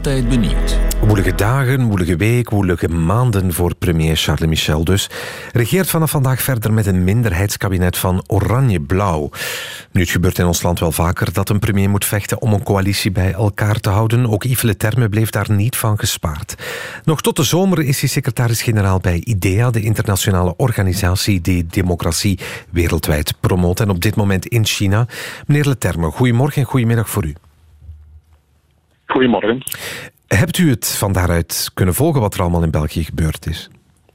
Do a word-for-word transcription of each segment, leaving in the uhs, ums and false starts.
altijd benieuwd. Woelige dagen, woelige week, woelige maanden voor premier Charles Michel dus. Regeert vanaf vandaag verder met een minderheidskabinet van oranje-blauw. Nu, het gebeurt in ons land wel vaker dat een premier moet vechten om een coalitie bij elkaar te houden. Ook Yves Leterme bleef daar niet van gespaard. Nog tot de zomer is hij secretaris-generaal bij IDEA, de internationale organisatie die democratie wereldwijd promoot. En op dit moment in China. Meneer Leterme, goedemorgen en goedemiddag voor u. Goedemorgen. Hebt u het van daaruit kunnen volgen wat er allemaal in België gebeurd is?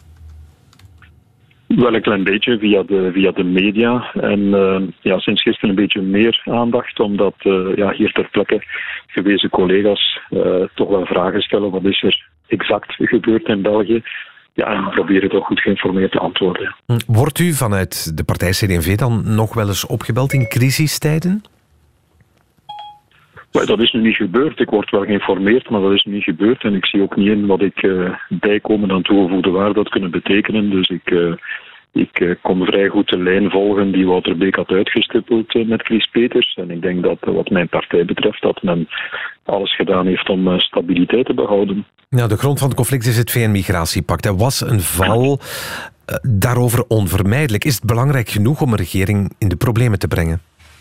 Wel een klein beetje via de, via de media. En uh, ja, sinds gisteren een beetje meer aandacht, omdat uh, ja, hier ter plekke gewezen collega's uh, toch wel vragen stellen. Wat is er exact gebeurd in België? Ja, en proberen toch goed geïnformeerd te antwoorden. Wordt u vanuit de partij C D en V dan nog wel eens opgebeld in crisistijden? Dat is nu niet gebeurd. Ik word wel geïnformeerd, maar dat is nu niet gebeurd. En ik zie ook niet in wat ik uh, bijkomen aan toegevoegde waarde dat kunnen betekenen. Dus ik, uh, ik uh, kon vrij goed de lijn volgen die Wouter Beek had uitgestippeld uh, met Chris Peters. En ik denk dat uh, wat mijn partij betreft, dat men alles gedaan heeft om uh, stabiliteit te behouden. Nou, de grond van het conflict is het V N-migratiepact. Er was een val uh, daarover onvermijdelijk. Is het belangrijk genoeg om een regering in de problemen te brengen?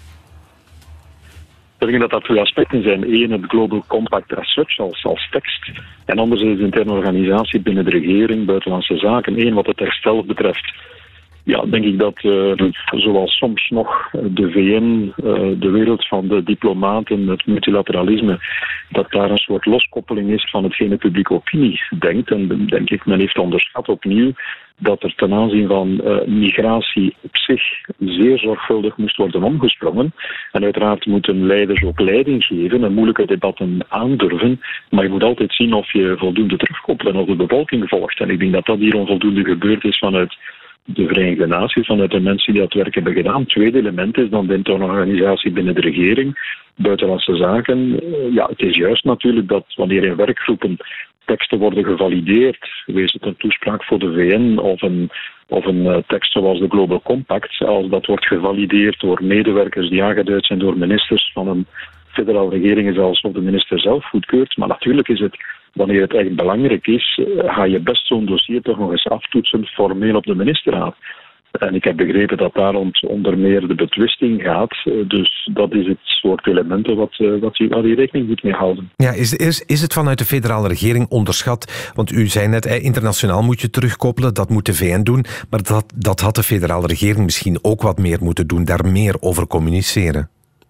Ik denk dat dat twee aspecten zijn. Eén, het Global Compact as such, als, als tekst. En anderzijds de interne organisatie binnen de regering, buitenlandse zaken. Eén, wat het herstel betreft. Ja, denk ik dat, uh, zoals soms nog de V N, uh, de wereld van de diplomaten, het multilateralisme, dat daar een soort loskoppeling is van hetgeen de publieke opinie denkt. En denk ik, men heeft onderschat opnieuw dat er ten aanzien van uh, migratie op zich zeer zorgvuldig moest worden omgesprongen. En uiteraard moeten leiders ook leiding geven en moeilijke debatten aandurven. Maar je moet altijd zien of je voldoende terugkoppelt en of de bevolking volgt. En ik denk dat dat hier onvoldoende gebeurd is vanuit de Verenigde Naties, vanuit de mensen die dat werk hebben gedaan. Het tweede element is dan de interne organisatie binnen de regering, buitenlandse zaken. Ja, het is juist natuurlijk dat wanneer in werkgroepen teksten worden gevalideerd, wees het een toespraak voor de V N of een, of een uh, tekst zoals de Global Compact, als dat wordt gevalideerd door medewerkers die aangeduid zijn door ministers van een federale regering, zelfs of de minister zelf goedkeurt. Maar natuurlijk is het, wanneer het echt belangrijk is, ga je best zo'n dossier toch nog eens aftoetsen formeel op de ministerraad. En ik heb begrepen dat daar onder meer de betwisting gaat. Dus dat is het soort elementen wat, wat je, waar je rekening moet mee houden. Ja, is, is, is het vanuit de federale regering onderschat? Want u zei net, internationaal moet je terugkoppelen, dat moet de V N doen. Maar dat, dat had de federale regering misschien ook wat meer moeten doen, daar meer over communiceren.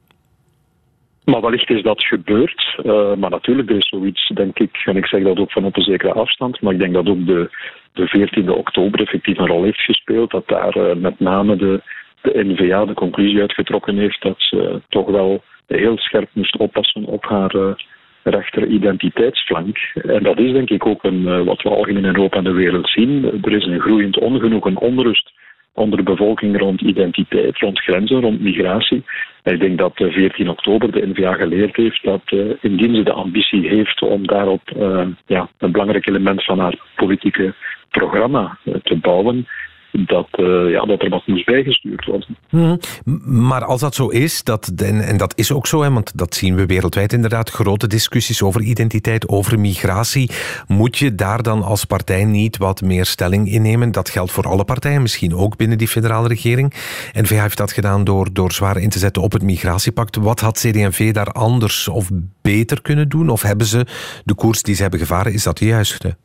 Maar wellicht is dat gebeurd. Uh, maar natuurlijk, er is zoiets, denk ik, en ik zeg dat ook van op een zekere afstand, maar ik denk dat ook de, de veertiende oktober effectief een rol heeft gespeeld, dat daar uh, met name de, de N V A de conclusie uitgetrokken heeft dat ze uh, toch wel heel scherp moest oppassen op haar uh, rechter identiteitsflank. En dat is denk ik ook een, uh, wat we algemeen in Europa en de wereld zien. Er is een groeiend ongenoegen, onrust onder de bevolking rond identiteit, rond grenzen, rond migratie. En ik denk dat veertien oktober de N V A geleerd heeft dat uh, indien ze de ambitie heeft om daarop uh, ja, een belangrijk element van haar politieke programma uh, te bouwen, dat, uh, ja, dat er wat moest bijgestuurd worden. Hmm. Maar als dat zo is, dat, en, en dat is ook zo, hè, want dat zien we wereldwijd inderdaad, grote discussies over identiteit, over migratie, moet je daar dan als partij niet wat meer stelling innemen? Dat geldt voor alle partijen, misschien ook binnen die federale regering. N V A heeft dat gedaan door, door zwaar in te zetten op het migratiepact. Wat had C D en V daar anders of beter kunnen doen? Of hebben ze de koers die ze hebben gevaren, is dat de juiste?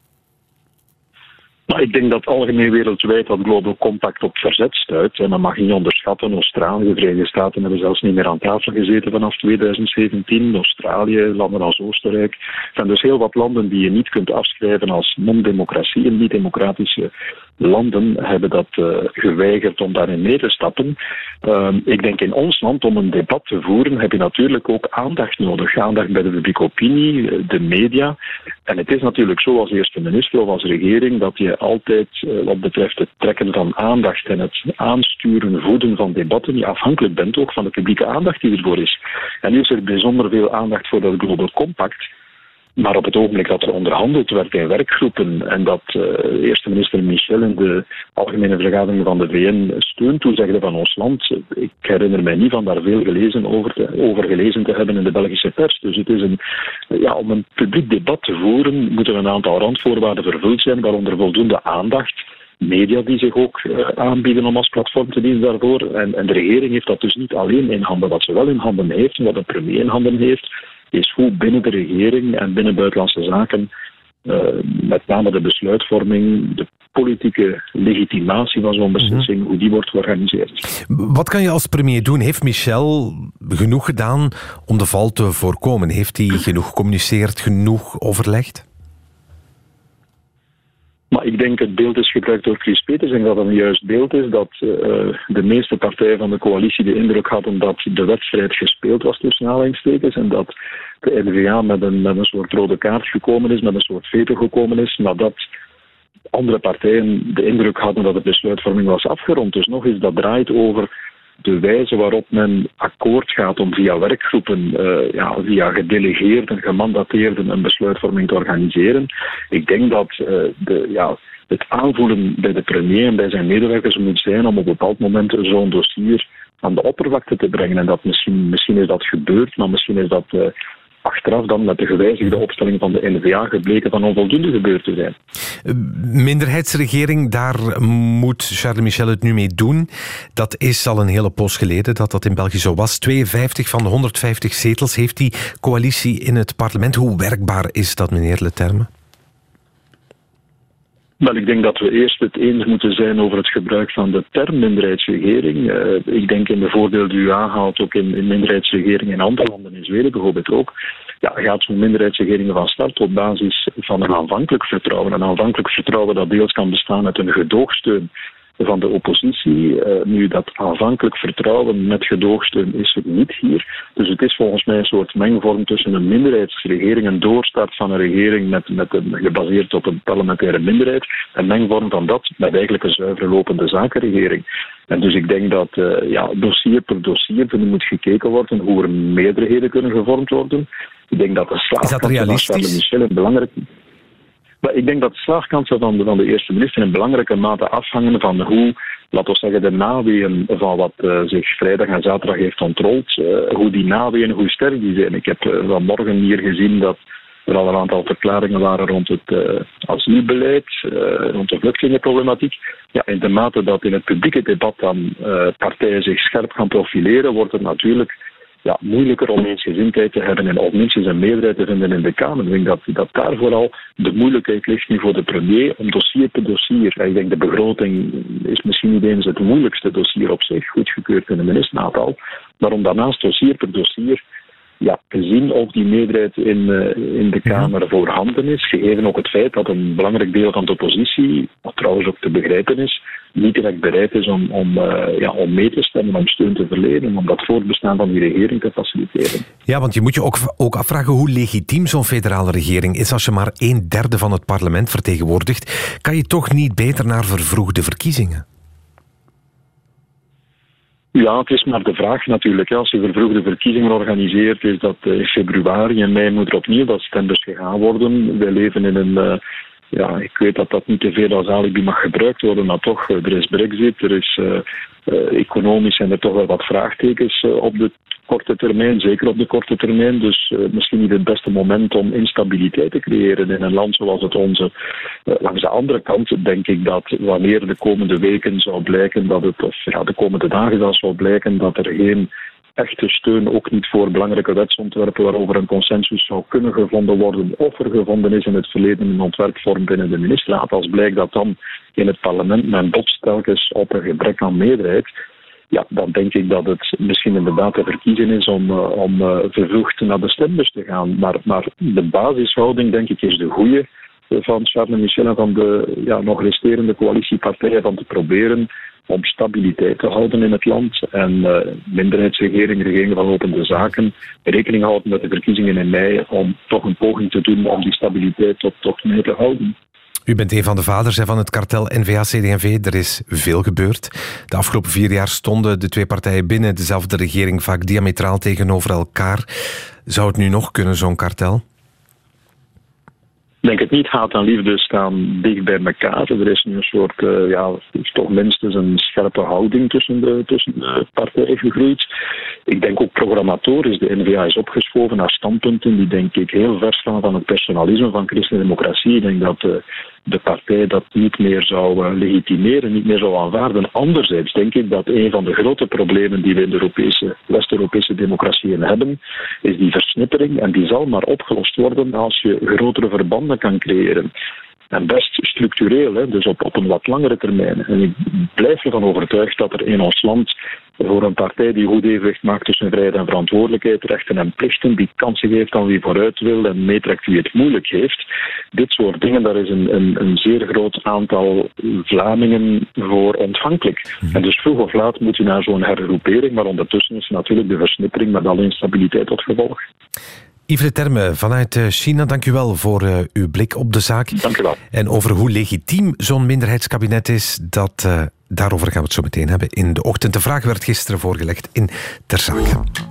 Maar ik denk dat algemeen wereldwijd dat Global Compact op verzet stuit. En dat mag je niet onderschatten. Australië, de Verenigde Staten hebben zelfs niet meer aan tafel gezeten vanaf tweeduizend zeventien. Australië, landen als Oostenrijk. Er zijn dus heel wat landen die je niet kunt afschrijven als non-democratie en niet-democratische landen hebben dat uh, geweigerd om daarin mee te stappen. Uh, ik denk in ons land, om een debat te voeren, heb je natuurlijk ook aandacht nodig. Aandacht bij de publieke opinie, de media. En het is natuurlijk zo als eerste minister of als regering dat je altijd, uh, wat betreft het trekken van aandacht en het aansturen, voeden van debatten, je afhankelijk bent ook van de publieke aandacht die ervoor is. En nu is er bijzonder veel aandacht voor dat Global Compact. Maar op het ogenblik dat er onderhandeld werd in werkgroepen en dat uh, eerste minister Michel in de algemene vergadering van de V N steun toezegde van ons land, ik herinner mij niet van daar veel gelezen over, te, over gelezen te hebben in de Belgische pers. Dus het is een, ja, om een publiek debat te voeren moeten een aantal randvoorwaarden vervuld zijn, waaronder voldoende aandacht. Media die zich ook uh, aanbieden om als platform te dienen daarvoor. En, en de regering heeft dat dus niet alleen in handen. Wat ze wel in handen heeft, en wat de premier in handen heeft, is hoe binnen de regering en binnen buitenlandse zaken, uh, met name de besluitvorming, de politieke legitimatie van zo'n beslissing, mm-hmm. hoe die wordt georganiseerd. Wat kan je als premier doen? Heeft Michel genoeg gedaan om de val te voorkomen? Heeft hij genoeg gecommuniceerd, genoeg overlegd? Maar ik denk het beeld is gebruikt door Chris Peters en dat het een juist beeld is dat uh, de meeste partijen van de coalitie de indruk hadden dat de wedstrijd gespeeld was tussen aanhalingstekens en dat de N V A met een, met een soort rode kaart gekomen is, met een soort veto gekomen is, maar dat andere partijen de indruk hadden dat de besluitvorming was afgerond. Dus nog eens, dat draait over de wijze waarop men akkoord gaat om via werkgroepen, uh, ja, via gedelegeerden, gemandateerden een besluitvorming te organiseren. Ik denk dat uh, de, ja, het aanvoelen bij de premier en bij zijn medewerkers moet zijn om op een bepaald moment zo'n dossier aan de oppervlakte te brengen. En dat misschien, misschien is dat gebeurd, maar misschien is dat uh, achteraf dan met de gewijzigde opstelling van de N V A gebleken van onvoldoende gebeurd te zijn. Minderheidsregering, daar moet Charles Michel het nu mee doen. Dat is al een hele poos geleden dat dat in België zo was. tweeënvijftig van de honderdvijftig zetels heeft die coalitie in het parlement. Hoe werkbaar is dat, meneer Leterme? Wel, ik denk dat we eerst het eens moeten zijn over het gebruik van de term minderheidsregering. Uh, ik denk in de voordeel die u aanhaalt, ook in, in minderheidsregeringen in andere landen, in Zweden bijvoorbeeld ook, ja, gaat zo'n minderheidsregering van start op basis van een aanvankelijk vertrouwen. Een aanvankelijk vertrouwen dat deels kan bestaan uit een gedoogsteun van de oppositie. Uh, nu, dat aanvankelijk vertrouwen met gedoogsteun is er niet hier. Dus het is volgens mij een soort mengvorm tussen een minderheidsregering, een doorstart van een regering met, met een, gebaseerd op een parlementaire minderheid, een mengvorm van dat met eigenlijk een zuivere lopende zakenregering. En dus ik denk dat uh, ja, dossier per dossier er moet gekeken worden hoe er meerderheden kunnen gevormd worden. Ik denk dat de slaagkansen van Charles Michel een belangrijk... Maar ik denk dat de slaagkansen van de, van de eerste minister in belangrijke mate afhangen van hoe, laten we zeggen, de naweeën van wat uh, zich vrijdag en zaterdag heeft ontrold, uh, hoe die naweeën, hoe sterk die zijn. Ik heb uh, vanmorgen hier gezien dat er al een aantal verklaringen waren rond het uh, asielbeleid, uh, rond de vluchtelingenproblematiek. Ja, in de mate dat in het publieke debat dan uh, partijen zich scherp gaan profileren, wordt het natuurlijk ja, moeilijker om eensgezindheid te hebben en om minstens een meerderheid te vinden in de Kamer. Ik denk dat, dat daar vooral de moeilijkheid ligt nu voor de premier om dossier per dossier. Ik denk de begroting is misschien niet eens het moeilijkste dossier op zich, goedgekeurd in de ministerraad, maar om daarnaast dossier per dossier ja, gezien of die meerderheid in, uh, in de Kamer voorhanden is, gegeven ook het feit dat een belangrijk deel van de oppositie, wat trouwens ook te begrijpen is, niet direct bereid is om, om, uh, ja, om mee te stemmen, om steun te verlenen, om dat voortbestaan van die regering te faciliteren. Ja, want je moet je ook, ook afvragen hoe legitiem zo'n federale regering is als je maar een derde van het parlement vertegenwoordigt. Kan je toch niet beter naar vervroegde verkiezingen? Ja, het is maar de vraag natuurlijk. Als je vervroegde verkiezingen organiseert, is dat in februari en mei moet er opnieuw dat stembus gegaan worden. Wij leven in een... Uh, ja, ik weet dat dat niet te veel als alibi mag gebruikt worden, maar toch, er is Brexit, er is uh, uh, economisch zijn er toch wel wat vraagtekens uh, op de korte termijn, zeker op de korte termijn. Dus uh, misschien niet het beste moment om instabiliteit te creëren in een land zoals het onze. Uh, langs de andere kant denk ik dat wanneer de komende weken zou blijken dat het, of ja, de komende dagen zal zou blijken dat er geen echte steun, ook niet voor belangrijke wetsontwerpen waarover een consensus zou kunnen gevonden worden, of er gevonden is in het verleden een ontwerpvorm binnen de ministerraad. Als blijkt dat dan in het parlement men botst telkens op een gebrek aan meerderheid, ja, dan denk ik dat het misschien inderdaad te verkiezen is om, uh, om uh, vervroegd naar de stembus te gaan. Maar, maar de basishouding, denk ik, is de goede van Charles Michel en van de ja, nog resterende coalitiepartijen van te proberen om stabiliteit te houden in het land en uh, minderheidsregering, regering van lopende zaken, rekening houden met de verkiezingen in mei om toch een poging te doen om die stabiliteit tot, tot mee te houden. U bent een van de vaders van het kartel N V A C D en V. Er is veel gebeurd. De afgelopen vier jaar stonden de twee partijen binnen dezelfde regering vaak diametraal tegenover elkaar. Zou het nu nog kunnen, zo'n kartel? Ik denk het niet, haat en liefde staan dicht bij elkaar. Er is nu een soort, uh, ja, toch minstens een scherpe houding tussen de, tussen de partijen gegroeid. Ik denk ook programmatorisch, de N V A is opgeschoven naar standpunten die denk ik heel ver staan van het personalisme van christendemocratie. Ik denk dat uh, de partij dat niet meer zou uh, legitimeren, niet meer zou aanvaarden. Anderzijds denk ik dat een van de grote problemen die we in de Europese, West-Europese democratieën hebben, is die versnippering. En die zal maar opgelost worden als je grotere verbanden kan creëren. En best structureel, hè, dus op, op een wat langere termijn. En ik blijf ervan overtuigd dat er in ons land voor een partij die goed evenwicht maakt tussen vrijheid en verantwoordelijkheid, rechten en plichten, die kansen geeft aan wie vooruit wil en meetrekt wie het moeilijk heeft. Dit soort dingen, daar is een, een, een zeer groot aantal Vlamingen voor ontvankelijk. Mm-hmm. En dus vroeg of laat moet je naar zo'n hergroepering, maar ondertussen is natuurlijk de versnippering met alle instabiliteit tot gevolg. Yves Leterme vanuit China, dank u wel voor uh, uw blik op de zaak. Dank u wel. En over hoe legitiem zo'n minderheidskabinet is, dat, uh, daarover gaan we het zo meteen hebben in de ochtend. De vraag werd gisteren voorgelegd in Ter Zake.